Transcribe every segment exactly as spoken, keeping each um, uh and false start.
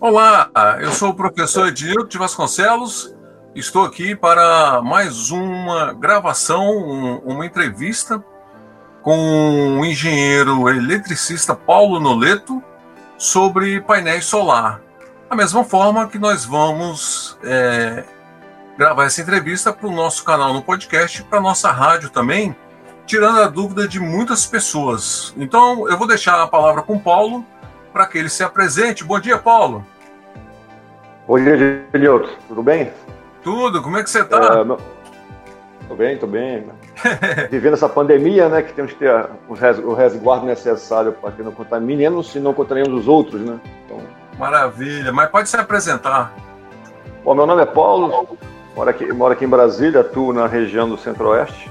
Olá, eu sou o professor Edilto de Vasconcelos. Estou aqui para mais uma gravação, um, uma entrevista com o engenheiro eletricista Paulo Noleto sobre painéis solar. Da mesma forma que nós vamos é, gravar essa entrevista para o nosso canal no podcast e para a nossa rádio também, tirando a dúvida de muitas pessoas. Então, eu vou deixar a palavra com o Paulo para que ele se apresente. Bom dia, Paulo. Bom dia, Edilto. Tudo bem? Tudo. Como é que você está? É, meu... Tô bem, tô bem. Vivendo essa pandemia, né, que temos que ter o resguardo necessário para que não contaminemos e não contaminemos os outros, né? Então... Maravilha. Mas pode se apresentar. Bom, meu nome é Paulo, moro aqui, moro aqui em Brasília, atuo na região do Centro-Oeste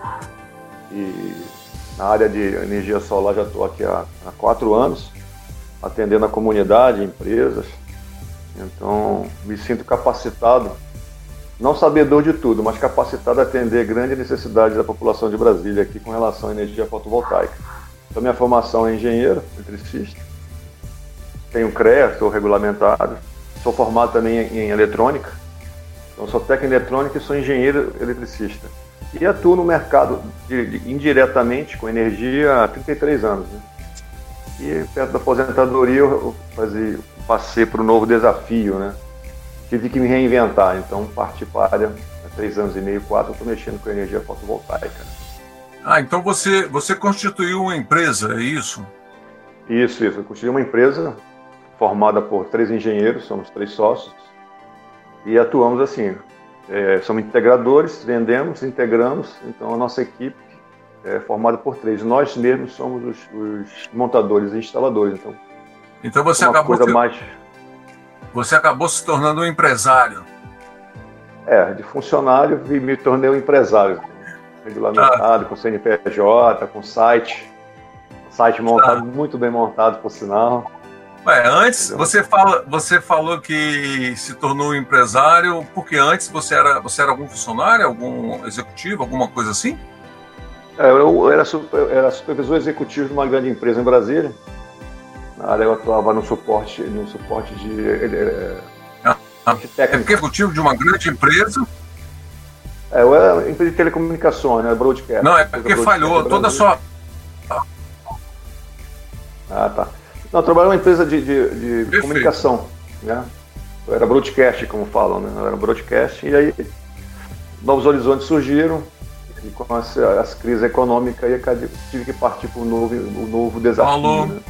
e na área de energia solar já estou aqui há, há quatro anos, atendendo a comunidade, empresas. Então, me sinto capacitado, não sabedor de tudo, mas capacitado a atender grandes necessidades da população de Brasília aqui com relação à energia fotovoltaica. Então, minha formação é engenheiro, eletricista, tenho C R E A, sou regulamentado, sou formado também em eletrônica, então sou técnico em eletrônica e sou engenheiro eletricista. E atuo no mercado de, de, indiretamente com energia há trinta e três anos, né? E perto da aposentadoria eu fazia, passei para um novo desafio, né? Tive que me reinventar, então parti para a área há três anos e meio, quatro, eu estou mexendo com energia fotovoltaica. Ah, então você, você constituiu uma empresa, é isso? Isso, isso. Eu constituí uma empresa formada por três engenheiros, somos três sócios, e atuamos assim, é, somos integradores, vendemos, integramos, então a nossa equipe é formada por três. Nós mesmos somos os, os montadores e instaladores. Então, então você, uma acabou coisa se... mais... você acabou se tornando um empresário. É, de funcionário me tornei um empresário. Regulamentado, ah. com C N P J, com site. Site montado, ah. muito bem montado, por sinal. Ué, antes você, fala, você falou que se tornou um empresário, porque antes você era, você era algum funcionário, algum executivo, alguma coisa assim? Eu era, super, era supervisor executivo de uma grande empresa em Brasília. Na área eu atuava no suporte, no suporte de, ah, de técnico. É porque executivo de uma grande empresa? É, eu era empresa de telecomunicações, né? Broadcast. Não, é porque falhou toda a sua... Ah, tá. Não, eu trabalhava numa empresa de, de, de comunicação, né? Eu era broadcast, como falam, né? Eu era broadcast, e aí novos horizontes surgiram. E com as, as crises econômicas, eu tive que partir para um novo, um novo desafio. Alô. Né?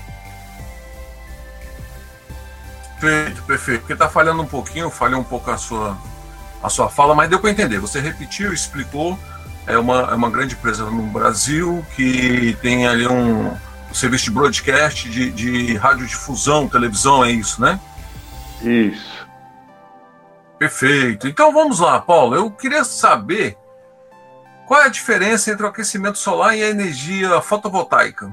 Perfeito, perfeito. Porque está falhando um pouquinho, falhou um pouco a sua, a sua fala, mas deu para entender. Você repetiu, explicou. É uma, é uma grande empresa no Brasil que tem ali um, um serviço de broadcast, de, de radiodifusão, televisão, é isso, né? Isso. Perfeito. Então vamos lá, Paulo. Eu queria saber qual é a diferença entre o aquecimento solar e a energia fotovoltaica?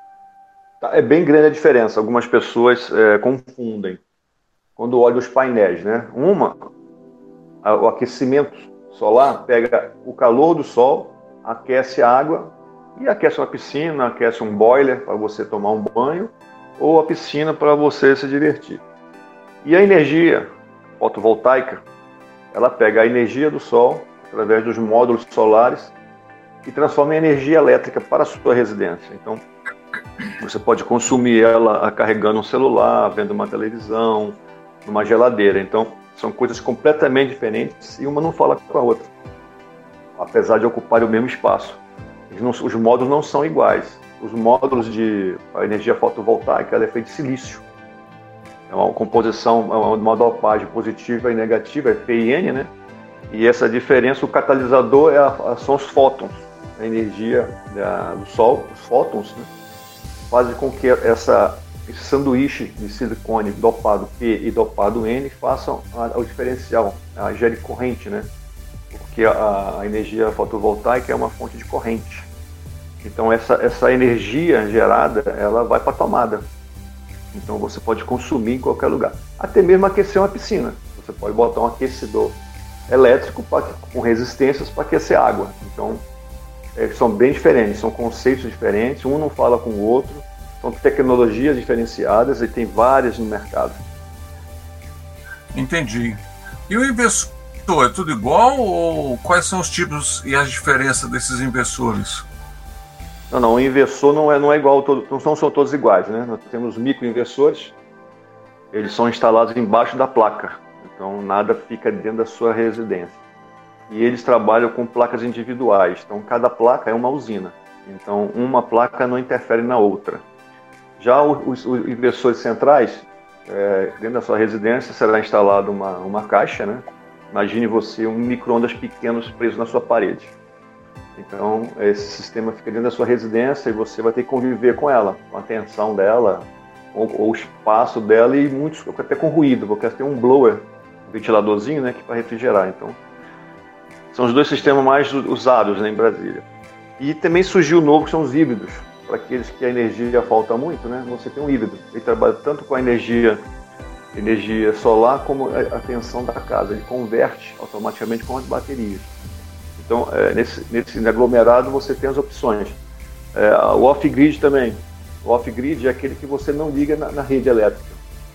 É bem grande a diferença. Algumas pessoas é, confundem quando olham os painéis, né? Uma, a, o aquecimento solar pega o calor do sol, aquece a água e aquece uma piscina, aquece um boiler para você tomar um banho ou a piscina para você se divertir. E a energia fotovoltaica, ela pega a energia do sol através dos módulos solares e transforma em energia elétrica para a sua residência. Então, você pode consumir ela carregando um celular, vendo uma televisão, numa geladeira. Então, são coisas completamente diferentes e uma não fala com a outra, apesar de ocuparem o mesmo espaço. Não, os módulos não são iguais. Os módulos de a energia fotovoltaica ela é feita de silício. É uma composição, uma dopagem positiva e negativa, é P I N, né? E essa diferença, o catalisador é a, são os fótons, a energia da, do Sol, os fótons, né, fazem com que essa, esse sanduíche de silicone dopado P e dopado N façam a, o diferencial, a gere corrente, né, porque a, a energia fotovoltaica é uma fonte de corrente. Então essa, essa energia gerada, ela vai para a tomada. Então você pode consumir em qualquer lugar. Até mesmo aquecer uma piscina. Você pode botar um aquecedor elétrico pra, com resistências para aquecer água. Então, é, são bem diferentes, são conceitos diferentes, um não fala com o outro, são tecnologias diferenciadas e tem várias no mercado. Entendi. E o inversor, é tudo igual ou quais são os tipos e as diferenças desses inversores? Não, não, o inversor não é, não é igual, todo, não são, são todos iguais, né? Nós temos microinversores, eles são instalados embaixo da placa, então nada fica dentro da sua residência. E eles trabalham com placas individuais, então cada placa é uma usina, então uma placa não interfere na outra. Já os, os inversores centrais, é, dentro da sua residência será instalada uma, uma caixa, né? Imagine você um micro-ondas pequeno preso na sua parede. Então, esse sistema fica dentro da sua residência e você vai ter que conviver com ela, com a tensão dela, ou, ou o espaço dela e muitos, até com ruído, porque tem um blower, um ventiladorzinho, né, que para refrigerar. Então, são os dois sistemas mais usados, né, em Brasília. E também surgiu o novo, que são os híbridos. Para aqueles que a energia falta muito, né, você tem um híbrido. Ele trabalha tanto com a energia, energia solar como a tensão da casa. Ele converte automaticamente com as baterias. Então, é, nesse, nesse aglomerado você tem as opções. É, o off-grid também. O off-grid é aquele que você não liga na, na rede elétrica.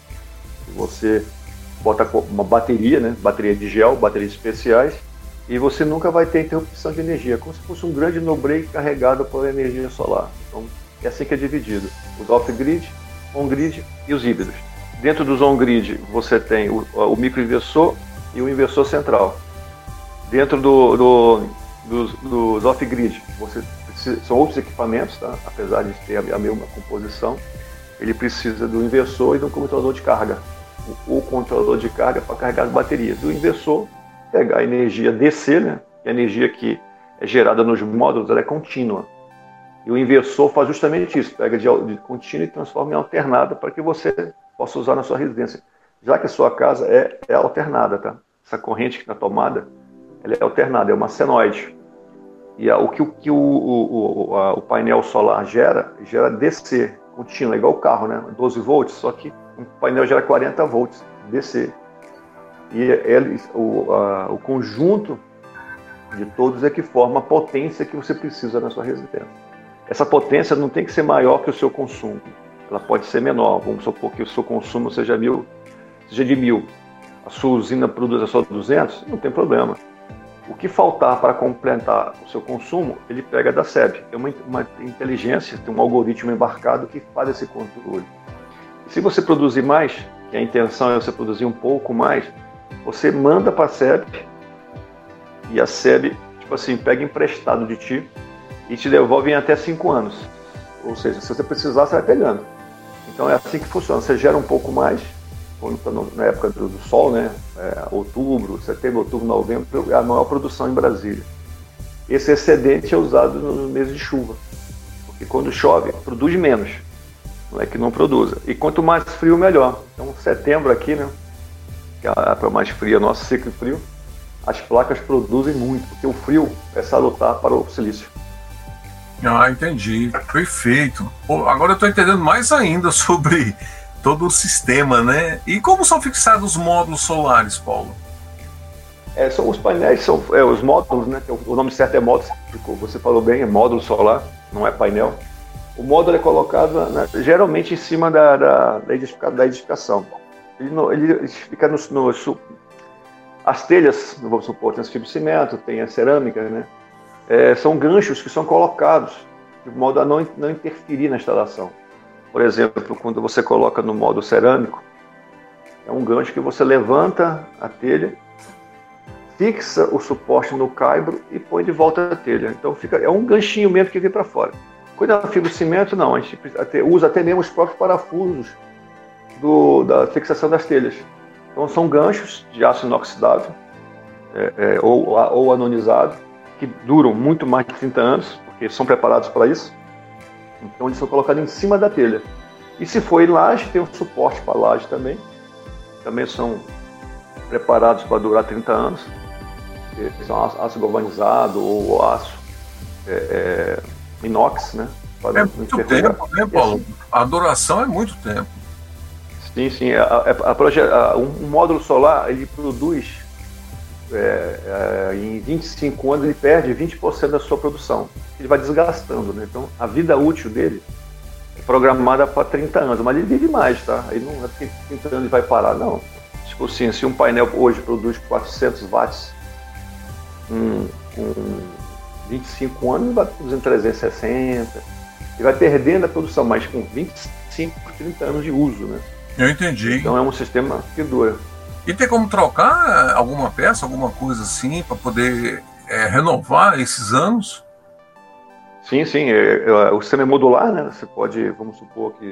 Você bota uma bateria, né, bateria de gel, baterias especiais, e você nunca vai ter interrupção de energia, como se fosse um grande no-break carregado por energia solar. Então, é assim que é dividido. Os off-grid, on-grid e os híbridos. Dentro dos on-grid, você tem o, o microinversor e o inversor central. Dentro do, do, dos, dos off-grid, você precisa, são outros equipamentos, tá? Apesar de ter a, a mesma composição, ele precisa do inversor e do controlador de carga. O, o controlador de carga para carregar as baterias. Do inversor, pegar a energia D C, né? A energia que é gerada nos módulos, ela é contínua. E o inversor faz justamente isso, pega de, de contínua e transforma em alternada para que você possa usar na sua residência. Já que a sua casa é, é alternada, tá? Essa corrente que na tomada, ela é alternada, é uma senoide. E a, o que, o, que o, o, a, o painel solar gera, gera D C, contínua, igual o carro, né? doze volts, só que o painel gera quarenta volts, D C. E ele, o, a, o conjunto de todos é que forma a potência que você precisa na sua residência. Essa potência não tem que ser maior que o seu consumo. Ela pode ser menor. Vamos supor que o seu consumo seja, mil, seja de mil. A sua usina produz só duzentos, não tem problema. O que faltar para completar o seu consumo, ele pega da S E B. É uma, uma inteligência, tem um algoritmo embarcado que faz esse controle. E se você produzir mais, que a intenção é você produzir um pouco mais, você manda para a S E B e a S E B, tipo assim, pega emprestado de ti e te devolve em até cinco anos. Ou seja, se você precisar, você vai pegando. Então é assim que funciona. Você gera um pouco mais, quando está na época do, do sol, né? É, outubro, setembro, outubro, novembro, é a maior produção em Brasília. Esse excedente é usado nos meses de chuva, porque quando chove, produz menos. Não é que não produza. E quanto mais frio, melhor. Então, setembro aqui, né? Que é a época mais fria, nosso ciclo frio, as placas produzem muito, porque o frio é salutar para o silício. Ah, entendi. Perfeito. Pô, agora eu estou entendendo mais ainda sobre todo o sistema, né? E como são fixados os módulos solares, Paulo? É, são os painéis, são é, os módulos, né? O nome certo é módulo, você falou bem, é módulo solar, não é painel. O módulo é colocado, né, geralmente em cima da, da, da, edificação, da edificação. Ele, no, ele fica no, no... As telhas, vamos supor, tem as fibras de cimento, tem a cerâmica, né? É, são ganchos que são colocados de modo a não, não interferir na instalação. Por exemplo, quando você coloca no módulo cerâmico, é um gancho que você levanta a telha, fixa o suporte no caibro e põe de volta a telha. Então fica, é um ganchinho mesmo que vem para fora. Quando é fibra de cimento, não, a gente até, usa até mesmo os próprios parafusos do, da fixação das telhas. Então são ganchos de aço inoxidável é, é, ou, ou anonizado, que duram muito mais de trinta anos, porque são preparados para isso. Então eles são colocados em cima da telha. E se for em laje, tem um suporte para laje também. Também são preparados para durar trinta anos. São aço galvanizado ou aço é, é, inox, né? É muito tempo, né, Paulo? Assim, a duração é muito tempo. Sim, sim. A, a, a, a, um módulo solar, ele produz, é, é, em vinte e cinco anos, ele perde vinte por cento da sua produção. Ele vai desgastando, né? Então, a vida útil dele é programada para trinta anos, mas ele vive mais, tá? Ele não é porque trinta anos ele vai parar, não. tipo assim, se um painel hoje produz quatrocentos watts, um, com vinte e cinco anos vai produzindo trezentos e sessenta, e vai perdendo a produção, mas com vinte e cinco, trinta anos de uso, né? Eu entendi. Então é um sistema que dura. E tem como trocar alguma peça, alguma coisa assim, para poder é, renovar esses anos? Sim, sim. É, é, o sistema é modular, né? Você pode, vamos supor que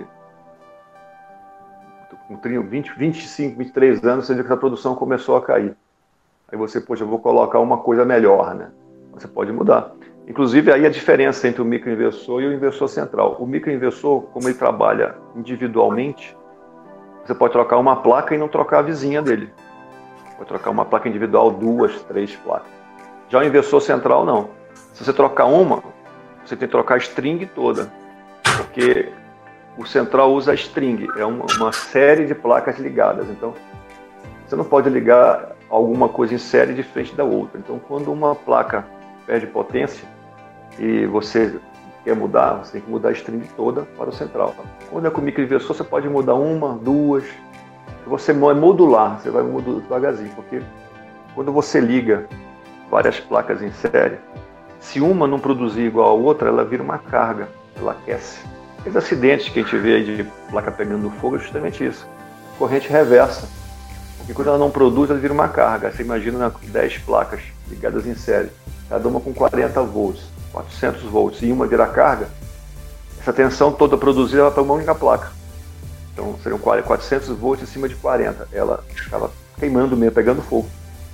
com vinte, vinte e cinco, vinte e três anos, você vê que a produção começou a cair. Aí você, poxa, eu vou colocar uma coisa melhor, né? Você pode mudar. Inclusive, aí a diferença entre o microinversor e o inversor central. O microinversor, como ele trabalha individualmente, você pode trocar uma placa e não trocar a vizinha dele. Pode trocar uma placa individual, duas, três placas. Já o inversor central, não. Se você trocar uma, você tem que trocar a string toda. Porque o central usa a string. É uma, uma série de placas ligadas. Então, você não pode ligar alguma coisa em série de frente da outra. Então, quando uma placa perde potência e você quer mudar, você tem que mudar a string toda para o central. Quando é com o microinversor, você pode mudar uma, duas. Você é modular, você vai mudando devagarzinho, porque quando você liga várias placas em série, se uma não produzir igual a outra, ela vira uma carga, ela aquece. Os acidentes que a gente vê aí de placa pegando fogo é justamente isso. Corrente reversa. Porque quando ela não produz, ela vira uma carga. Você imagina dez placas ligadas em série, cada uma com quarenta volts, quatrocentos volts, e uma vira carga, essa tensão toda produzida vai para uma única placa. Então seriam quatrocentos volts em cima de quarenta. Ela estava queimando mesmo, pegando fogo.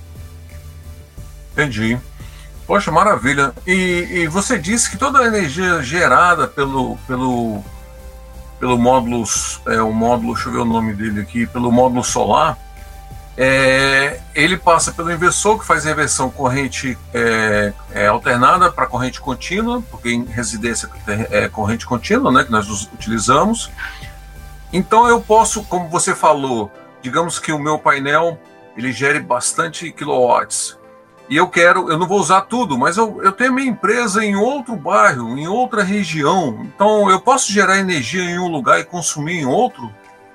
Entendi. Poxa, maravilha. E, e você disse que toda a energia gerada pelo, pelo, pelo módulo, é, o módulo, deixa eu ver o nome dele aqui, pelo módulo solar, é, ele passa pelo inversor, que faz a inversão corrente é, é, alternada para corrente contínua, porque em residência é corrente contínua, né, que nós utilizamos. Então eu posso, como você falou, digamos que o meu painel ele gere bastante quilowatts. E eu quero, eu não vou usar tudo, mas eu, eu tenho minha empresa em outro bairro, em outra região. Então eu posso gerar energia em um lugar e consumir em outro?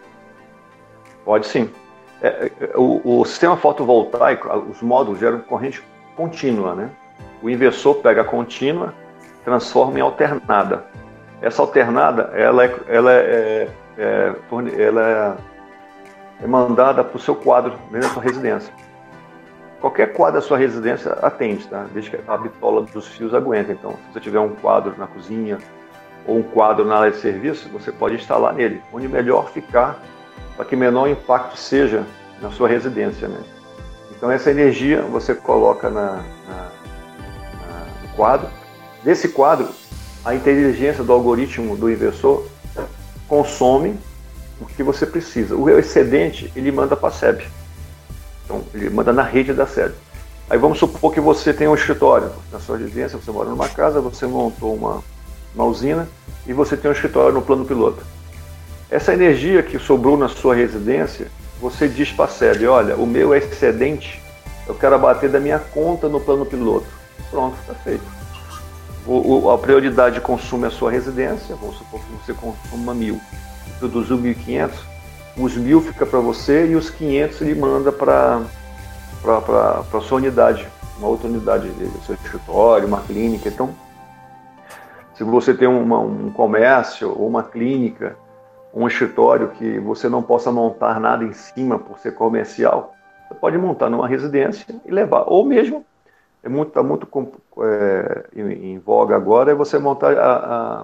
Pode sim. É, o, o sistema fotovoltaico, os módulos geram corrente contínua, né? O inversor pega a contínua, transforma em alternada. Essa alternada, ela é, ela é, é, ela é, é mandada para o seu quadro dentro da sua residência. Qualquer quadro da sua residência atende, tá? Desde que a bitola dos fios aguenta. Então, se você tiver um quadro na cozinha ou um quadro na área de serviço, você pode instalar nele, onde melhor ficar, para que menor impacto seja na sua residência, né? Então, essa energia você coloca na, na, na, no quadro. Desse quadro, a inteligência do algoritmo do inversor consome o que você precisa. O excedente, ele manda para a S E B. Então, ele manda na rede da S E B. Aí vamos supor que você tem um escritório na sua residência, você mora numa casa, você montou uma, uma usina e você tem um escritório no plano piloto. Essa energia que sobrou na sua residência, você diz para a S E B, olha, o meu excedente eu quero abater da minha conta no plano piloto. Pronto, está feito. O, o, a prioridade de consumo é a sua residência, vamos supor que você consuma mil, produziu mil e quinhentos, os mil fica para você e os quinhentos ele manda para a sua unidade, uma outra unidade, seu escritório, uma clínica. Então, se você tem uma, um comércio ou uma clínica, um escritório que você não possa montar nada em cima por ser comercial, você pode montar numa residência e levar. Ou mesmo, é muito, está muito é, em, em voga agora, é você montar a, a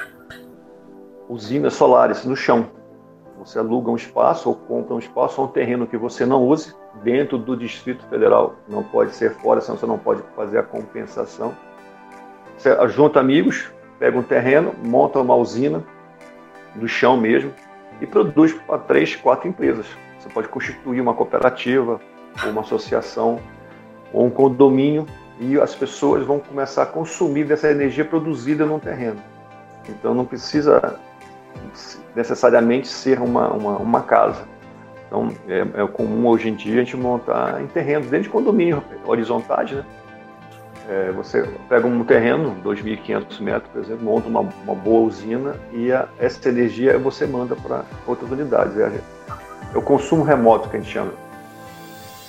usinas solares no chão. Você aluga um espaço ou compra um espaço ou um terreno que você não use dentro do Distrito Federal. Não pode ser fora, senão você não pode fazer a compensação. Você junta amigos, pega um terreno, monta uma usina do chão mesmo e produz para três, quatro empresas. Você pode constituir uma cooperativa ou uma associação ou um condomínio e as pessoas vão começar a consumir dessa energia produzida no terreno. Então não precisa necessariamente ser uma, uma, uma casa. Então é, é comum hoje em dia a gente montar em terrenos, dentro de condomínio, horizontais, né? É, você pega um terreno, dois mil e quinhentos metros, por exemplo, monta uma, uma boa usina e a, essa energia você manda para outras unidades. É, é o consumo remoto que a gente chama.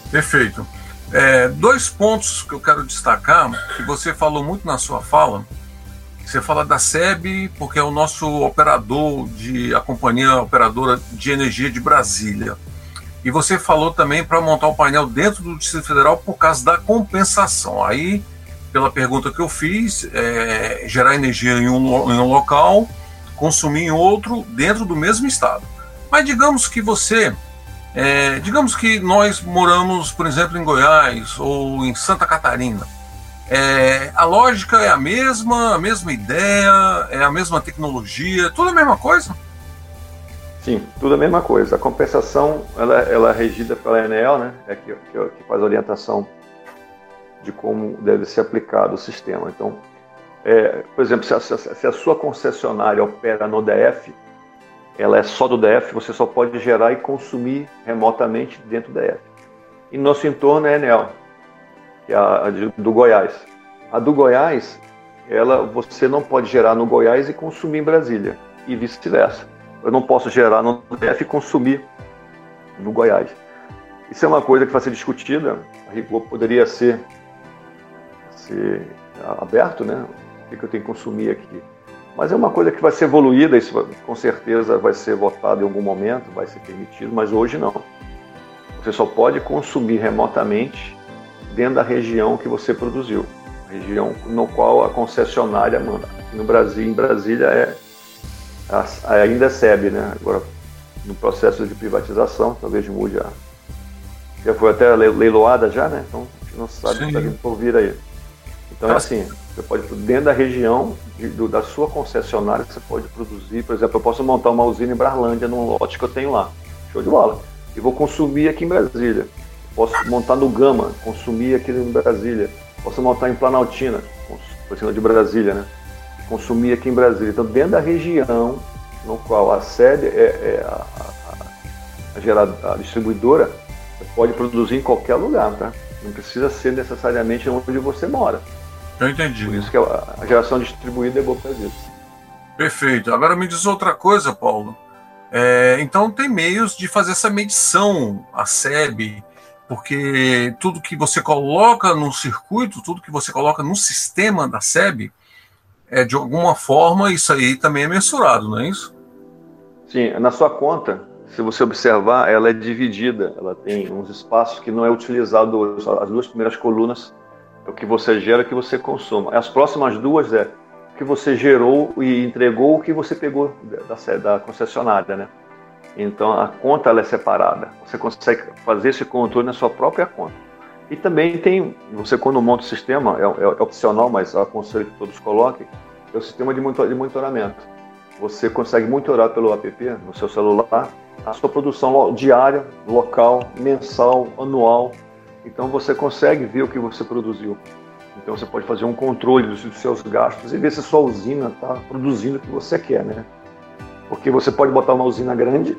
Perfeito. É, dois pontos que eu quero destacar, que você falou muito na sua fala. Você fala da S E B, porque é o nosso operador, de a companhia operadora de energia de Brasília. E você falou também para montar um painel dentro do Distrito Federal por causa da compensação. Aí, pela pergunta que eu fiz, é, gerar energia em um, em um local, consumir em outro, dentro do mesmo estado. Mas digamos que você... É, digamos que nós moramos, por exemplo, em Goiás ou em Santa Catarina. É, a lógica é a mesma, a mesma ideia, é a mesma tecnologia, tudo a mesma coisa? Sim, tudo a mesma coisa. A compensação ela, ela é regida pela Enel, né? É que, que, que faz a orientação de como deve ser aplicado o sistema. Então, é, por exemplo, se a, se a sua concessionária opera no D F, ela é só do D F, você só pode gerar e consumir remotamente dentro do D F. E nosso entorno é a Enel, que é a, a do Goiás. A do Goiás, ela, você não pode gerar no Goiás e consumir em Brasília, e vice-versa. Eu não posso gerar no D F e consumir no Goiás. Isso é uma coisa que vai ser discutida, a rigor poderia ser, ser aberto, né? O que eu tenho que consumir aqui. Mas é uma coisa que vai ser evoluída, isso com certeza vai ser votado em algum momento, vai ser permitido, mas hoje não. Você só pode consumir remotamente dentro da região que você produziu, região no qual a concessionária manda. Aqui no Brasil, em Brasília, é, ainda é S E B, né? Agora, no processo de privatização, talvez mude a... Já foi até leiloada já, né? Então, a gente não sabe o que está vindo por vir aí. Então, é assim, você pode, dentro da região de, do, da sua concessionária, você pode produzir, por exemplo, eu posso montar uma usina em Brarlândia, num lote que eu tenho lá, show de bola, e vou consumir aqui em Brasília. Posso montar no Gama, consumir aqui em Brasília. Posso montar em Planaltina, por cima de Brasília, né? Consumir aqui em Brasília. Então, dentro da região no qual a sede é, é a, a, a, gerad, a distribuidora, você pode produzir em qualquer lugar, tá? Não precisa ser necessariamente onde você mora. Eu entendi. Por isso que a geração distribuída é boa para isso. Perfeito. Agora me diz outra coisa, Paulo. É, então tem meios de fazer essa medição, a S E B, porque tudo que você coloca no circuito, tudo que você coloca no sistema da S E B, é, de alguma forma isso aí também é mensurado, não é isso? Sim, na sua conta, se você observar, ela é dividida, ela tem uns espaços que não é utilizado, as duas primeiras colunas é o que você gera e o que você consome. As próximas duas é o que você gerou e entregou, o que você pegou da, da concessionária, né? Então a conta ela é separada, você consegue fazer esse controle na sua própria conta. E também tem, você quando monta o sistema, é, é, é opcional, mas eu aconselho que todos coloquem, é o sistema de, monitor, de monitoramento. Você consegue monitorar pelo app, no seu celular, a sua produção diária, local, mensal, anual. Então você consegue ver o que você produziu. Então você pode fazer um controle dos seus gastos e ver se a sua usina está produzindo o que você quer, né? Porque você pode botar uma usina grande,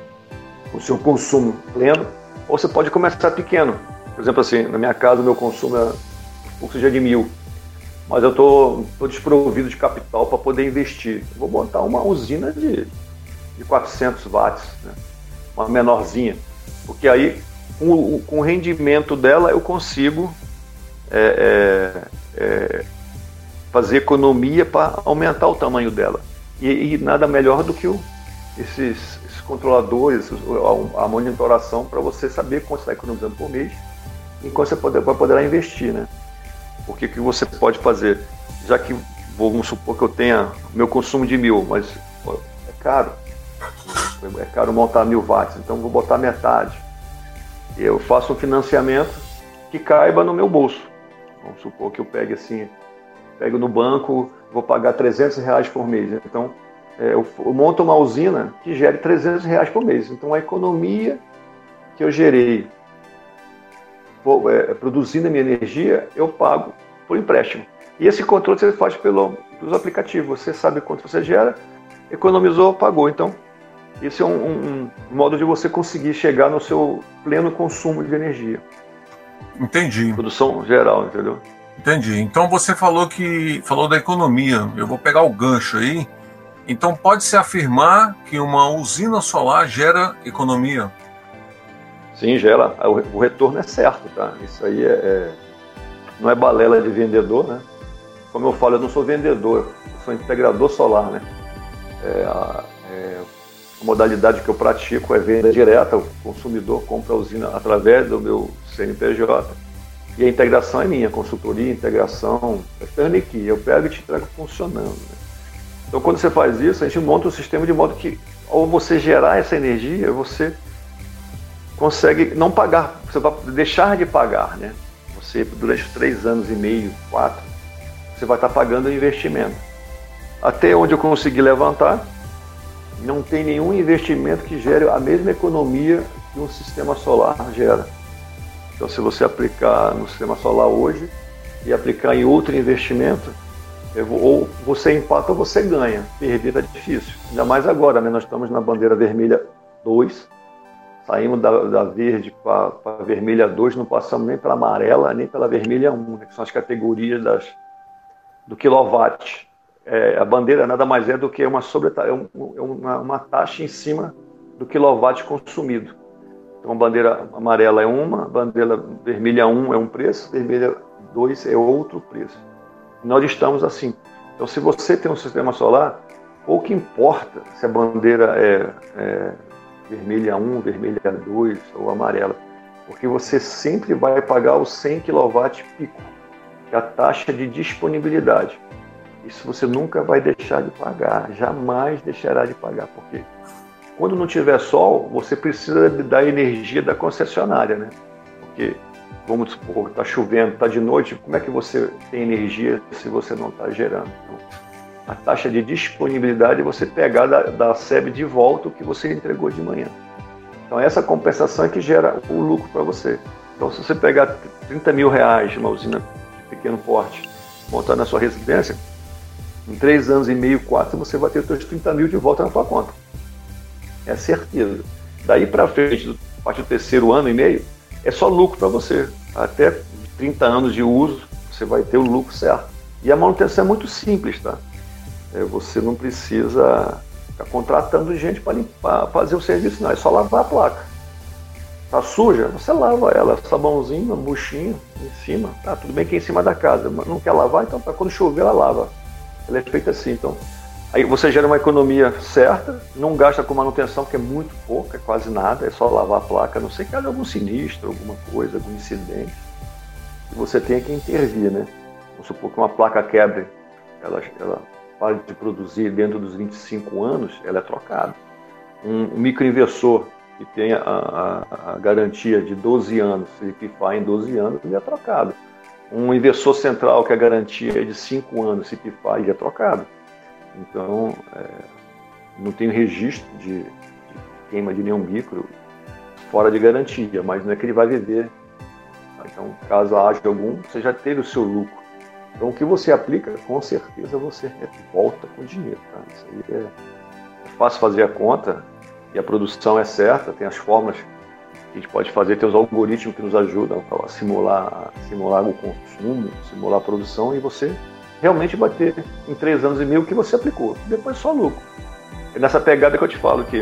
o seu consumo pleno, ou você pode começar pequeno. Por exemplo, assim, na minha casa o meu consumo é um pouco seja de mil, mas eu estou desprovido de capital para poder investir. Eu vou botar uma usina de, de quatrocentos watts, né? Uma menorzinha, porque aí com, com o rendimento dela eu consigo é, é, é, fazer economia para aumentar o tamanho dela. E, e nada melhor do que o, esses, esses controladores, a, a monitoração para você saber quanto você está economizando por mês e quanto você pode, vai poder investir, né? Porque o que você pode fazer, já que vamos supor que eu tenha meu consumo de mil, mas pô, é caro, é caro montar mil watts, então vou botar metade. Eu faço um financiamento que caiba no meu bolso. Vamos supor que eu pegue assim, pego no banco, vou pagar trezentos reais por mês. Então, é, eu, eu monto uma usina que gere trezentos reais por mês. Então, a economia que eu gerei vou, é, produzindo a minha energia, eu pago por empréstimo. E esse controle você faz pelo, pelos aplicativos. Você sabe quanto você gera, economizou, pagou. Então, esse é um, um, um modo de você conseguir chegar no seu pleno consumo de energia. Entendi. Produção geral, entendeu? Entendi. Então você falou que falou da economia. Eu vou pegar o gancho aí. Então pode-se afirmar que uma usina solar gera economia? Sim, gera. O retorno é certo, tá? Isso aí é, é, não é balela de vendedor, né? Como eu falo, eu não sou vendedor, eu sou integrador solar, né? É, a, é, a modalidade que eu pratico é venda direta, o consumidor compra a usina através do meu C N P J e a integração é minha, consultoria, integração, é turnkey, eu pego e te entrego funcionando, né? Então, quando você faz isso, a gente monta um sistema de modo que, ao você gerar essa energia, você consegue não pagar, você vai deixar de pagar, né? Você, durante três anos e meio, quatro, você vai estar pagando o investimento. Até onde eu consegui levantar, não tem nenhum investimento que gere a mesma economia que um sistema solar gera. Então, se você aplicar no sistema solar hoje e aplicar em outro investimento, ou você empata ou você ganha. Perder está difícil. Ainda mais agora, né? Nós estamos na bandeira vermelha dois, saímos da, da verde para a vermelha dois, não passamos nem pela amarela, nem pela vermelha um, né? Que são as categorias das, do quilowatt. É, a bandeira nada mais é do que uma, sobre, é uma, uma taxa em cima do quilowatt consumido. Então, a bandeira amarela é uma, a bandeira vermelha um é um preço, vermelha dois é outro preço. Nós estamos assim. Então, se você tem um sistema solar, pouco importa se a bandeira é, é vermelha um, vermelha dois ou amarela, porque você sempre vai pagar os cem quilowatt pico, que é a taxa de disponibilidade. Isso você nunca vai deixar de pagar, jamais deixará de pagar, porque quando não tiver sol, você precisa da energia da concessionária, né? Porque, vamos supor, está chovendo, está de noite, como é que você tem energia se você não está gerando? Então, a taxa de disponibilidade é você pegar da, da S E B de volta o que você entregou de manhã. Então, essa compensação é que gera o lucro para você. Então, se você pegar trinta mil reais de uma usina de pequeno porte, montar na sua residência, em três anos e meio, quatro, você vai ter os seus trinta mil de volta na sua conta. É certeza. Daí para frente, a partir do terceiro ano e meio, é só lucro para você. Até trinta anos de uso, você vai ter o lucro certo. E a manutenção é muito simples, tá? É, você não precisa ficar contratando gente para limpar, fazer o serviço, não. É só lavar a placa. Tá suja? Você lava ela, sabãozinho, uma buchinha em cima. Tá, tudo bem que é em cima da casa, mas não quer lavar, então tá, quando chover ela lava. Ela é feita assim, então. Aí você gera uma economia certa, não gasta com manutenção, que é muito pouco, é quase nada, é só lavar a placa, a não sei que haja algum sinistro, alguma coisa, algum incidente, e você tenha que intervir, né? Vamos supor que uma placa quebre, ela, ela pare de produzir dentro dos vinte e cinco anos, ela é trocada. Um, um microinversor que tenha a, a, a garantia de doze anos, se pifar em doze anos, ele é trocado. Um inversor central que a garantia é de cinco anos, se pifar, ele é trocado. Então, é, não tem registro de, de queima de nenhum micro fora de garantia, mas não é que ele vai viver. Então, caso haja algum, você já teve o seu lucro. Então, o que você aplica, com certeza você volta com dinheiro. Tá? Isso aí é, é fácil fazer a conta e a produção é certa, tem as fórmulas que a gente pode fazer, tem os algoritmos que nos ajudam a simular, a simular o consumo, simular a produção, e você realmente vai ter em três anos e meio o que você aplicou. Depois só lucro. É nessa pegada que eu te falo que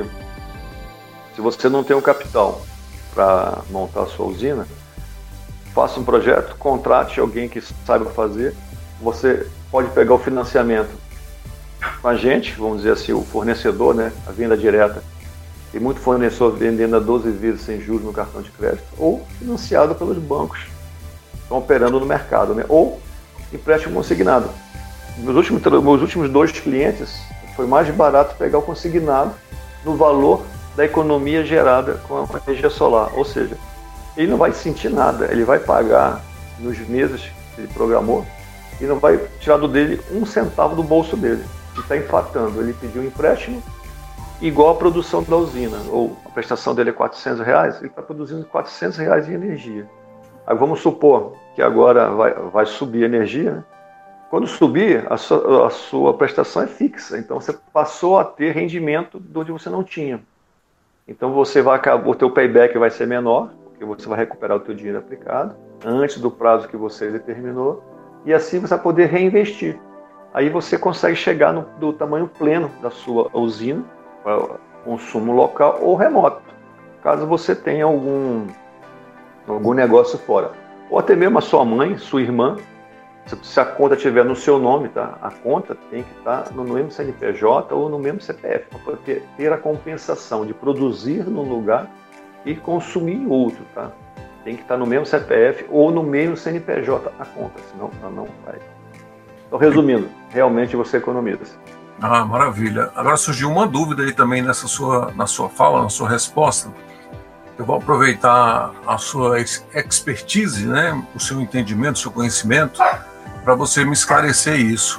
se você não tem um capital para montar a sua usina, faça um projeto, contrate alguém que saiba fazer. Você pode pegar o financiamento com a gente, vamos dizer assim, o fornecedor, né, a venda direta. Tem muito fornecedor vendendo a doze vezes sem juros no cartão de crédito, ou financiado pelos bancos que estão operando no mercado, né, ou empréstimo consignado. Meus últimos, meus últimos dois clientes, foi mais barato pegar o consignado no valor da economia gerada com a energia solar. Ou seja, ele não vai sentir nada, ele vai pagar nos meses que ele programou e não vai tirar do dele um centavo do bolso dele. Ele está empatando, ele pediu um empréstimo igual a produção da usina, ou a prestação dele é quatrocentos reais, ele está produzindo quatrocentos reais em energia. Aí vamos supor que agora vai, vai subir a energia, né? Quando subir, a sua, a sua prestação é fixa, então você passou a ter rendimento de onde você não tinha. Então você vai acabar, o teu payback vai ser menor, porque você vai recuperar o teu dinheiro aplicado antes do prazo que você determinou, e assim você vai poder reinvestir. Aí você consegue chegar no do tamanho pleno da sua usina, para consumo local ou remoto. caso você tenha algum, algum negócio fora. Ou até mesmo a sua mãe, sua irmã, se a conta estiver no seu nome, tá? A conta tem que estar no mesmo C N P J ou no mesmo C P F, para ter, ter a compensação de produzir num lugar e consumir em outro, tá? Tem que estar no mesmo C P F ou no mesmo C N P J a conta, senão ela não vai. Então, resumindo, realmente você economiza. Ah, maravilha. Agora surgiu uma dúvida aí também nessa sua, na sua fala, na sua resposta. Eu vou aproveitar a sua expertise, né, o seu entendimento, o seu conhecimento, para você me esclarecer isso.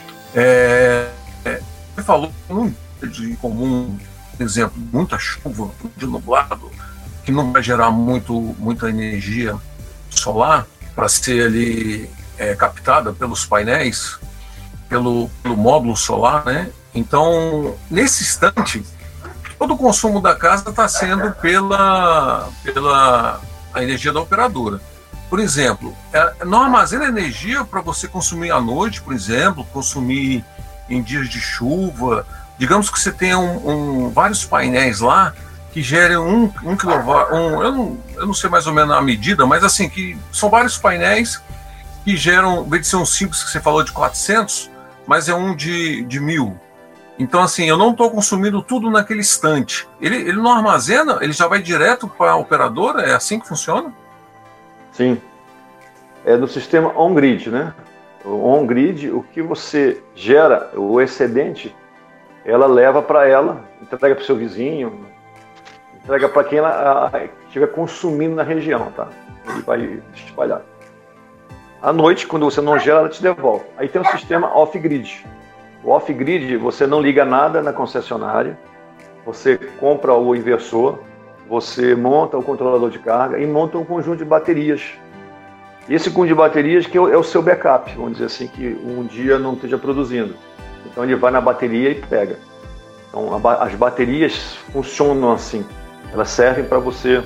É, é, você falou um de comum, por exemplo, muita chuva, de nublado, que não vai gerar muito, muita energia solar para ser ali é, captada pelos painéis, pelo, pelo módulo solar, né? Então, nesse instante, todo o consumo da casa está sendo pela, pela a energia da operadora. Por exemplo, é, não armazena energia para você consumir à noite, por exemplo, consumir em dias de chuva. Digamos que você tenha um, um, vários painéis lá que gerem um, um quilowatt, um, eu, não, eu não sei mais ou menos a medida, mas assim, que são vários painéis que geram, em vez de ser um simples que você falou de quatrocentos, mas é um de, de mil. Então, assim, eu não estou consumindo tudo naquele instante. Ele, ele não armazena, ele já vai direto para a operadora? É assim que funciona? Sim. É do sistema on-grid, né? O on-grid, o que você gera, o excedente, ela leva para ela, entrega para o seu vizinho, entrega para quem ela estiver consumindo na região, tá? Ele vai espalhar. À noite, quando você não gera, ela te devolve. Aí tem o sistema off-grid. O off-grid, você não liga nada na concessionária, você compra o inversor, você monta o controlador de carga e monta um conjunto de baterias. E esse conjunto de baterias que é o seu backup, vamos dizer assim, que um dia não esteja produzindo. Então ele vai na bateria e pega. Então as baterias funcionam assim, elas servem para você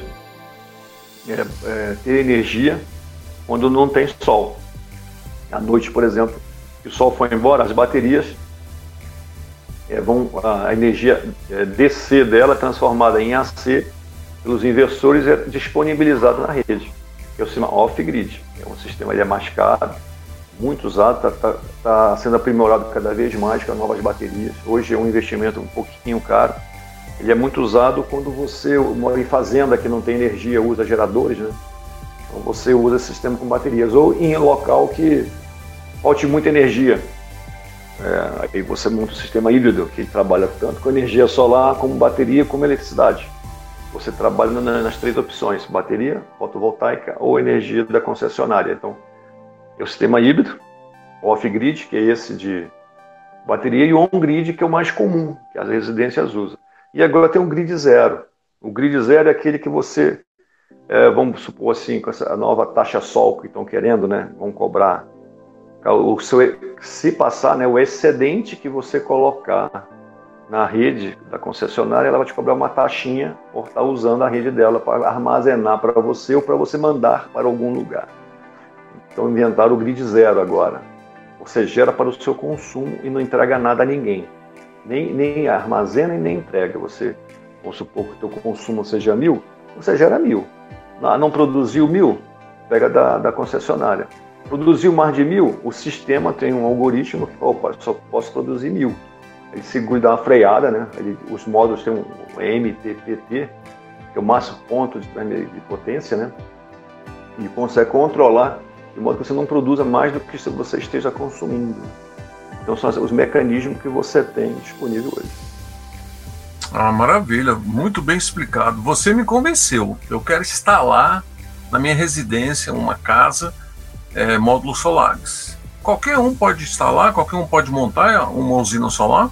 é, é, ter energia quando não tem sol. À noite, por exemplo, que o sol foi embora, as baterias é, vão, a energia é, D C dela é transformada em A C pelos inversores e é disponibilizada na rede, que é o sistema off-grid. É um sistema, ele é mais caro, muito usado, está tá, tá sendo aprimorado cada vez mais com as novas baterias. Hoje é um investimento um pouquinho caro. Ele é muito usado quando você mora em fazenda que não tem energia, usa geradores, né? Então você usa esse sistema com baterias, ou em local que falte muita energia. É, aí você monta um sistema híbrido que trabalha tanto com energia solar, como bateria, como eletricidade. Você trabalha nas três opções, bateria, fotovoltaica ou energia da concessionária. Então, é o sistema híbrido, off-grid, que é esse de bateria, e o on-grid, que é o mais comum, que as residências usam. E agora tem um grid zero. O grid zero é aquele que você, é, vamos supor assim, com essa nova taxa sol que estão querendo, né, vão cobrar. O seu, se passar, né, o excedente que você colocar na rede da concessionária, ela vai te cobrar uma taxinha por estar usando a rede dela para armazenar para você ou para você mandar para algum lugar. Então inventaram o grid zero agora. Você gera para o seu consumo e não entrega nada a ninguém. Nem, nem armazena e nem entrega. Você, vamos supor que o teu consumo seja mil, você gera mil. Não, não produziu mil, pega da, da concessionária. Produziu mais de mil, o sistema tem um algoritmo que opa, só posso produzir mil. Ele segura, dá uma freada, né? Ele, os módulos têm um M P P T, que é o máximo ponto de, de potência, né? E consegue controlar de modo que você não produza mais do que você esteja consumindo. Então são os mecanismos que você tem disponível hoje. Ah, maravilha, muito bem explicado. Você me convenceu. Eu quero instalar na minha residência uma casa é, módulos solares. Qualquer um pode instalar, qualquer um pode montar uma usina solar?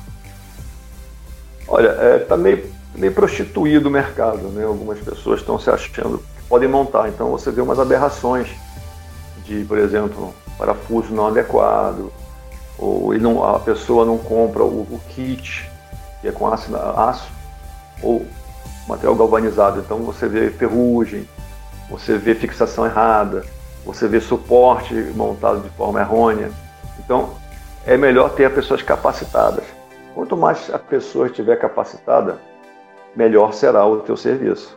Olha, está é, tá meio, meio prostituído o mercado, né? Algumas pessoas estão se achando que podem montar, então você vê umas aberrações de, por exemplo, parafuso não adequado, ou ele não, a pessoa não compra o, o kit, que é com aço, aço ou material galvanizado, então você vê ferrugem, você vê fixação errada, você vê suporte montado de forma errônea. Então, é melhor ter pessoas capacitadas. Quanto mais a pessoa estiver capacitada, melhor será o teu serviço.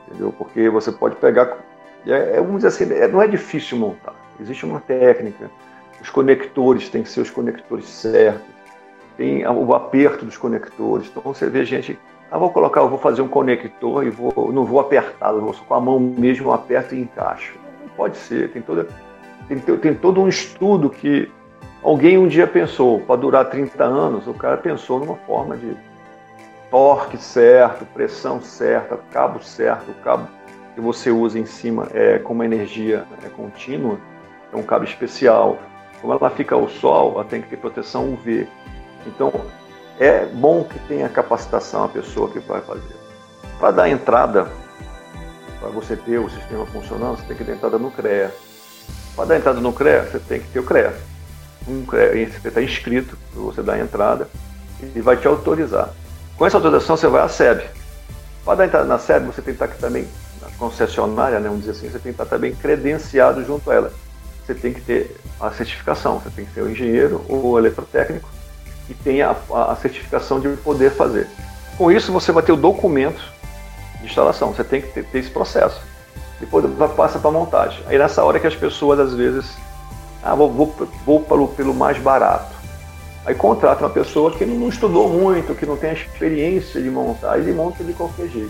entendeu? Porque você pode pegar, é, é, vamos dizer assim, é, não é difícil montar, existe uma técnica, os conectores têm que ser os conectores certos, tem o aperto dos conectores, então você vê gente, ah, vou colocar, eu vou fazer um conector e vou, não vou apertá-lo, vou com a mão mesmo, eu aperto e encaixo. Não pode ser, tem, toda, tem, tem todo um estudo que alguém um dia pensou, para durar trinta anos, o cara pensou numa forma de torque certo, pressão certa, cabo certo, o cabo que você usa em cima é com uma energia é, contínua, é um cabo especial. Como ela fica ao sol, ela tem que ter proteção U V. Então, é bom que tenha capacitação a pessoa que vai fazer. Para dar entrada, para você ter o sistema funcionando, você tem que dar entrada no CREA. Para dar entrada no CREA, você tem que ter o CREA. Um CREA, você está inscrito, você dá a entrada e vai te autorizar. Com essa autorização, você vai à S E B. Para dar entrada na S E B, você tem que estar aqui também, na concessionária, né, vamos dizer assim, você tem que estar também credenciado junto a ela. Você tem que ter a certificação, você tem que ser o engenheiro ou o eletrotécnico e tem a, a certificação de poder fazer. Com isso, você vai ter o documento de instalação, você tem que ter, ter esse processo. Depois passa para a montagem. Aí nessa hora que as pessoas, às vezes, ah, vou, vou, vou pelo, pelo mais barato. Aí contrata uma pessoa que não estudou muito, que não tem a experiência de montar, e monta de qualquer jeito.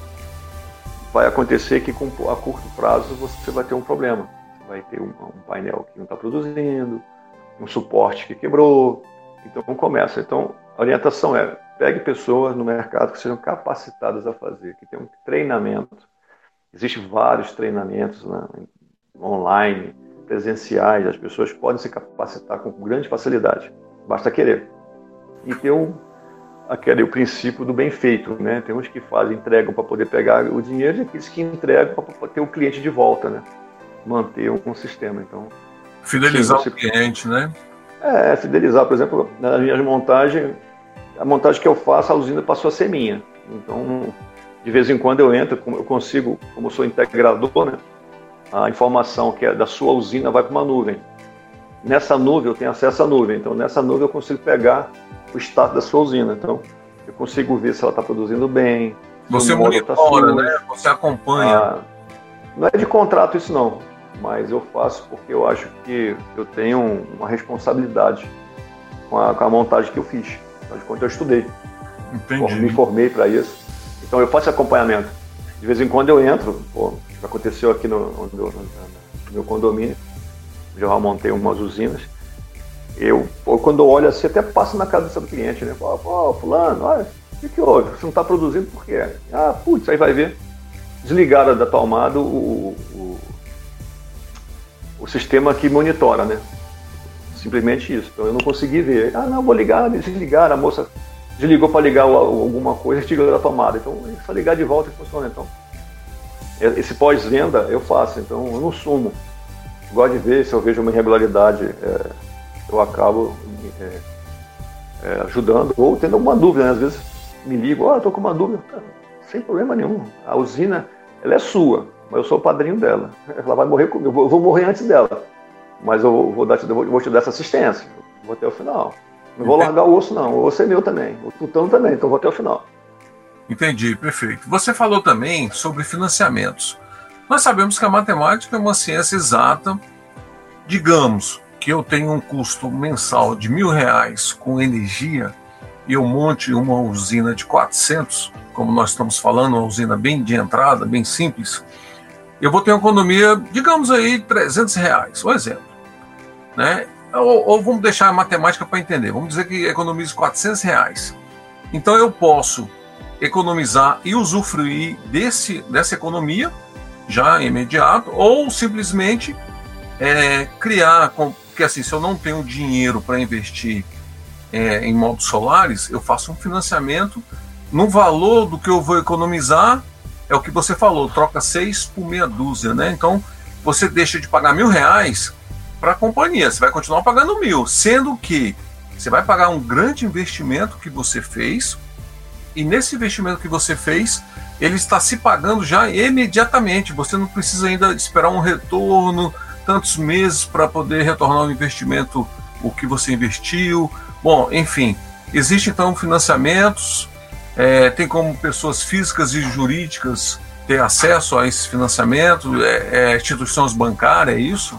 Vai acontecer que com, a curto prazo você vai ter um problema. Você vai ter um, um painel que não está produzindo, um suporte que quebrou. Então começa. Então a orientação é, pegue pessoas no mercado que sejam capacitadas a fazer, que tenham treinamento. Existem vários treinamentos, né, online, presenciais, as pessoas podem se capacitar com grande facilidade. Basta querer. E tem o, aquele, o princípio do bem feito, né? Tem uns que fazem, entregam para poder pegar o dinheiro e aqueles que entregam para ter o cliente de volta, né? Manter um sistema. Então, fidelizar sim, você... o cliente, né? É, fidelizar. Por exemplo, nas minhas montagens, a montagem que eu faço, a usina passou a ser minha. Então, de vez em quando eu entro, eu consigo, como eu sou integrador, né? A informação que é da sua usina vai para uma nuvem. Nessa nuvem eu tenho acesso à nuvem, então nessa nuvem eu consigo pegar o status da sua usina, então eu consigo ver se ela está produzindo bem. Você monitora, tá, né? Você acompanha. Ah, não é de contrato isso não, mas eu faço porque eu acho que eu tenho uma responsabilidade com a, com a montagem que eu fiz, afinal de contas eu estudei. Entendi. Me formei para isso, então eu faço acompanhamento. De vez em quando eu entro, pô, aconteceu aqui no, no, no, no meu condomínio, já montei umas usinas, eu, pô, quando eu olho assim, até passo na casa do cliente, né? Pô, pô, fulano, olha, o que, que houve? Você não está produzindo por quê? Ah, putz, aí vai ver. Desligaram da tomada o, o, o sistema que monitora, né? Simplesmente isso. Então eu não consegui ver. Ah, não, vou ligar, desligar. A moça desligou para ligar alguma coisa e tirou da tomada. Então é só ligar de volta e funciona. Então, esse pós-venda eu faço, então eu não sumo. Gosto de ver, se eu vejo uma irregularidade, é, eu acabo é, é, ajudando, ou tendo alguma dúvida, né? Às vezes me ligo, ó, oh, estou com uma dúvida, sem problema nenhum, a usina, ela é sua, mas eu sou o padrinho dela, ela vai morrer comigo, eu vou, eu vou morrer antes dela, mas eu vou, dar, eu vou, eu vou te dar essa assistência, vou até o final, não vou largar o osso não, o osso é meu também, o tutano também, então vou até o final. Entendi, perfeito. Você falou também sobre financiamentos. Nós sabemos que a matemática é uma ciência exata. Digamos que eu tenho um custo mensal de mil reais com energia e eu monte uma usina de quatrocentos, como nós estamos falando, uma usina bem de entrada, bem simples, eu vou ter uma economia, digamos aí, trezentos reais, um exemplo. Né? Ou, ou vamos deixar a matemática para entender, vamos dizer que economizo quatrocentos reais. Então eu posso economizar e usufruir desse, dessa economia já imediato, ou simplesmente é, criar, porque assim, se eu não tenho dinheiro para investir é, em módulos solares, eu faço um financiamento no valor do que eu vou economizar, é o que você falou, troca seis por meia dúzia, né? Então você deixa de pagar mil reais para a companhia, você vai continuar pagando mil, sendo que você vai pagar um grande investimento que você fez, e nesse investimento que você fez, ele está se pagando já imediatamente. Você não precisa ainda esperar um retorno, tantos meses para poder retornar o investimento, o que você investiu. Bom, enfim, existem então financiamentos, é, tem como pessoas físicas e jurídicas ter acesso a esse financiamento? É, é instituições bancárias, é isso?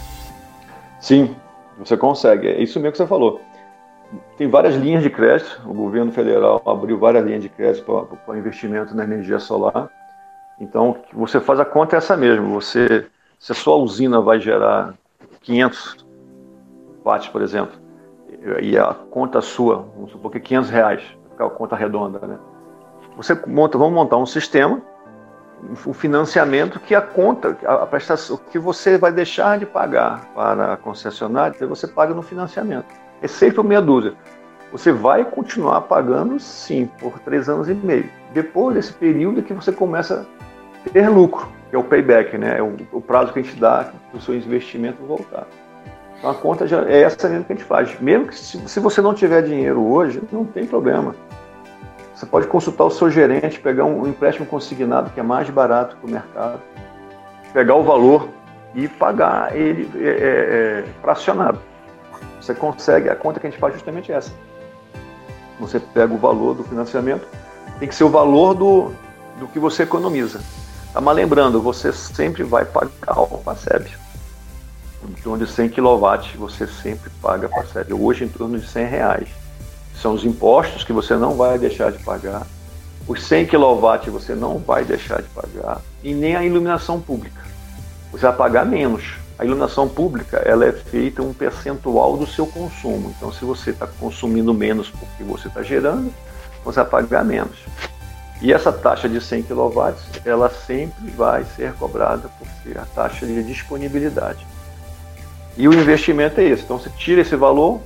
Sim, você consegue. É isso mesmo que você falou. Tem várias linhas de crédito. O governo federal abriu várias linhas de crédito para investimento na energia solar. Então, você faz a conta é essa mesmo. Você, se a sua usina vai gerar quinhentos watts, por exemplo, e a conta sua, vamos supor que é quinhentos reais, ficar a conta redonda, né? Você monta, vamos montar um sistema, um financiamento que a conta, a prestação, que você vai deixar de pagar para a concessionária, você paga no financiamento. É sempre meia dúzia. Você vai continuar pagando, sim, por três anos e meio. Depois desse período que você começa a ter lucro, que é o payback, né? É o, o prazo que a gente dá para o seu investimento voltar. Então a conta já é essa mesmo que a gente faz. Mesmo que se, se você não tiver dinheiro hoje, não tem problema. Você pode consultar o seu gerente, pegar um, um empréstimo consignado que é mais barato que o mercado, pegar o valor e pagar ele é, é, é, fracionado. Você consegue, a conta que a gente faz é justamente essa. Você pega o valor do financiamento, tem que ser o valor do, do que você economiza. Tá, mas lembrando, você sempre vai pagar o Faceb. Em torno de cem quilowatts você sempre paga Faceb. Hoje em torno de cem reais. São os impostos que você não vai deixar de pagar. Os cem quilowatts você não vai deixar de pagar. E nem a iluminação pública. Você vai pagar menos. A iluminação pública ela é feita um percentual do seu consumo. Então, se você está consumindo menos porque você está gerando, você vai pagar menos. E essa taxa de cem quilowatts, ela sempre vai ser cobrada por ser a taxa de disponibilidade. E o investimento é esse. Então, você tira esse valor,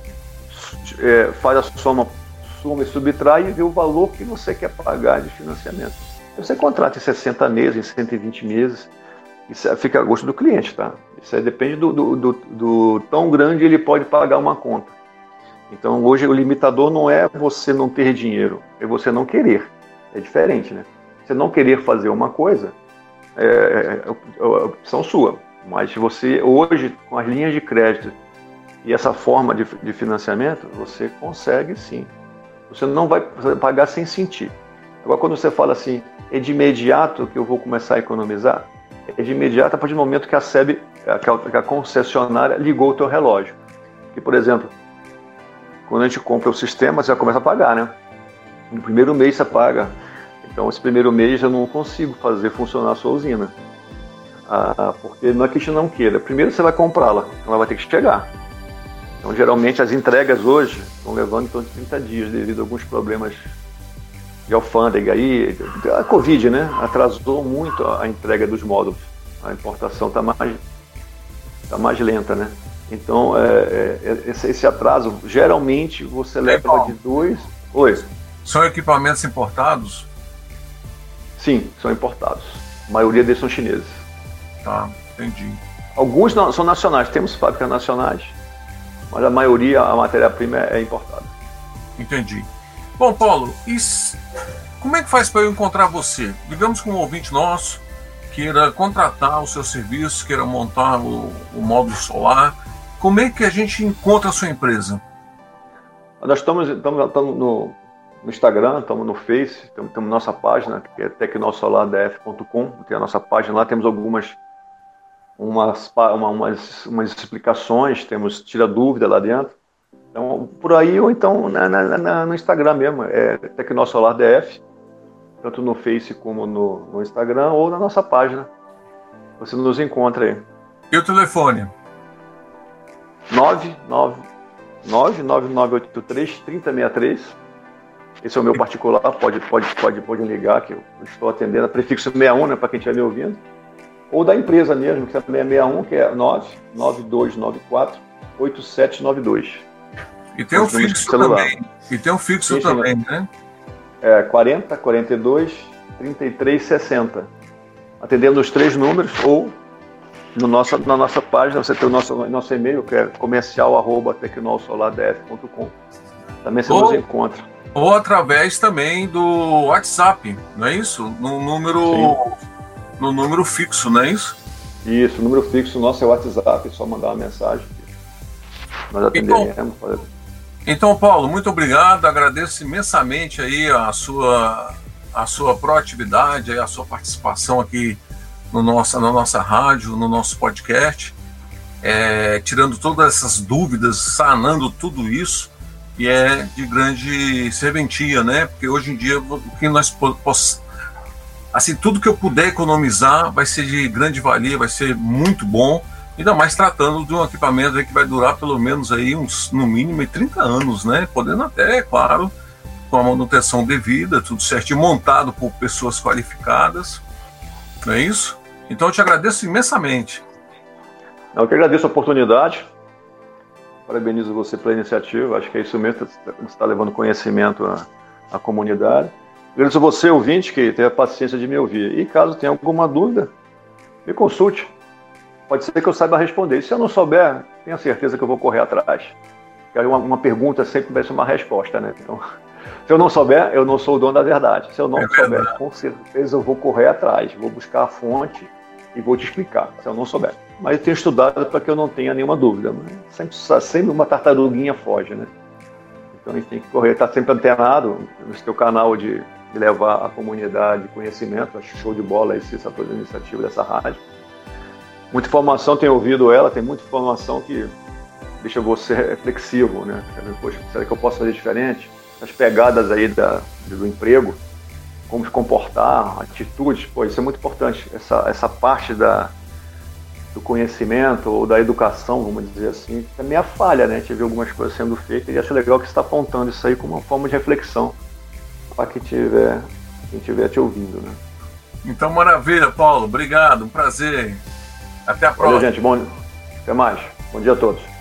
é, faz a soma, soma e subtrai e vê o valor que você quer pagar de financiamento. Você contrata em sessenta meses, em cento e vinte meses. Isso fica a gosto do cliente, tá? Isso aí depende do, do, do, do tão grande ele pode pagar uma conta. Então, hoje o limitador não é você não ter dinheiro, é você não querer. É diferente, né? Você não querer fazer uma coisa é, é, é opção sua. Mas você, hoje, com as linhas de crédito e essa forma de, de financiamento, você consegue sim. Você não vai pagar sem sentir. Agora, quando você fala assim, é de imediato que eu vou começar a economizar, é de imediato a partir do momento que a S E B, que a concessionária, ligou o teu relógio. Que, por exemplo, quando a gente compra o sistema, você já começa a pagar, né? No primeiro mês você paga. Então, esse primeiro mês eu não consigo fazer funcionar a sua usina. Ah, porque não é que a gente não queira. Primeiro você vai comprá-la, ela vai ter que chegar. Então, geralmente, as entregas hoje estão levando em torno de trinta dias devido a alguns problemas de alfândega aí, a Covid, né? Atrasou muito a entrega dos módulos. A importação está mais, tá mais lenta, né? Então, é, é, esse, esse atraso, geralmente, você leva é de dois... Oi? São equipamentos importados? Sim, são importados. A maioria deles são chineses. Tá, entendi. Alguns não, são nacionais, temos fábricas nacionais, mas a maioria, a matéria-prima é importada. Entendi. Bom, Paulo, e como é que faz para eu encontrar você? Digamos que um ouvinte nosso queira contratar o seu serviço, queira montar o, o módulo solar. Como é que a gente encontra a sua empresa? Nós estamos, estamos, estamos no, no Instagram, estamos no Face, temos, temos nossa página, que é tecnol solar d f ponto com. Tem a nossa página lá, temos algumas umas, uma, umas, umas explicações, temos tira dúvida lá dentro. Então, por aí, ou então na, na, na, no Instagram mesmo, é Tecnol Solar D F, tanto no Face como no, no Instagram, ou na nossa página. Você nos encontra aí. E o telefone? nove nove nove, nove nove oito três, três zero seis três. Esse é o meu particular, pode, pode, pode, pode ligar, que eu estou atendendo. Prefixo sessenta e um, né, para quem estiver me ouvindo. Ou da empresa mesmo, que é seiscentos e sessenta e um, que é nove nove dois nove quatro, oito sete nove dois. E tem um fixo também. E tem um fixo também, né? É quarenta, quarenta e dois, trinta e três, sessenta. Atendendo os três números, ou no nossa, na nossa página, você tem o nosso, nosso e-mail, que é comercial arroba tecnol solar d f ponto com. Também você ou, nos encontra. Ou através também do WhatsApp, não é isso? No número, no número fixo, não é isso? Isso, o número fixo nosso é o WhatsApp, é só mandar uma mensagem. Nós atenderemos. Então, Então, Paulo, muito obrigado, agradeço imensamente aí a sua, a sua proatividade, a sua participação aqui no nossa, na nossa rádio, no nosso podcast, é, tirando todas essas dúvidas, sanando tudo isso, e é de grande serventia, né? Porque hoje em dia, o que nós possamos, assim, tudo que eu puder economizar vai ser de grande valia, vai ser muito bom, ainda mais tratando de um equipamento aí que vai durar pelo menos aí uns, no mínimo, trinta anos, né? Podendo até, claro, com a manutenção devida, tudo certinho, montado por pessoas qualificadas, não é isso? Então eu te agradeço imensamente. Eu que agradeço a oportunidade, parabenizo você pela iniciativa, acho que é isso mesmo, você está levando conhecimento à, à comunidade. Agradeço a você, ouvinte, que teve a paciência de me ouvir, e caso tenha alguma dúvida, me consulte, pode ser que eu saiba responder, e se eu não souber, tenha certeza que eu vou correr atrás, porque uma, uma pergunta sempre merece uma resposta, né? Então, se eu não souber, eu não sou o dono da verdade. Se eu não é souber, verdade. Com certeza eu vou correr atrás, vou buscar a fonte e vou te explicar, se eu não souber. Mas eu tenho estudado para que eu não tenha nenhuma dúvida. Sempre, sempre uma tartaruguinha foge, né? Então a gente tem que correr, estar sempre antenado nesse teu canal de, de levar a comunidade conhecimento. Acho show de bola esse, essa toda a iniciativa dessa rádio. Muita informação, tenho ouvido ela, tem muita informação que deixa você reflexivo, né? Poxa, será que eu posso fazer diferente? As pegadas aí da, do emprego, como se comportar, atitudes, pô, isso é muito importante. Essa, essa parte da, do conhecimento ou da educação, vamos dizer assim, é meio falha, né? A gente vê algumas coisas sendo feitas e acho legal que você está apontando isso aí como uma forma de reflexão para quem estiver quem tiver te ouvindo, né? Então, maravilha, Paulo. Obrigado, um prazer. Até a próxima. Valeu, gente. Bom, até mais. Bom dia a todos.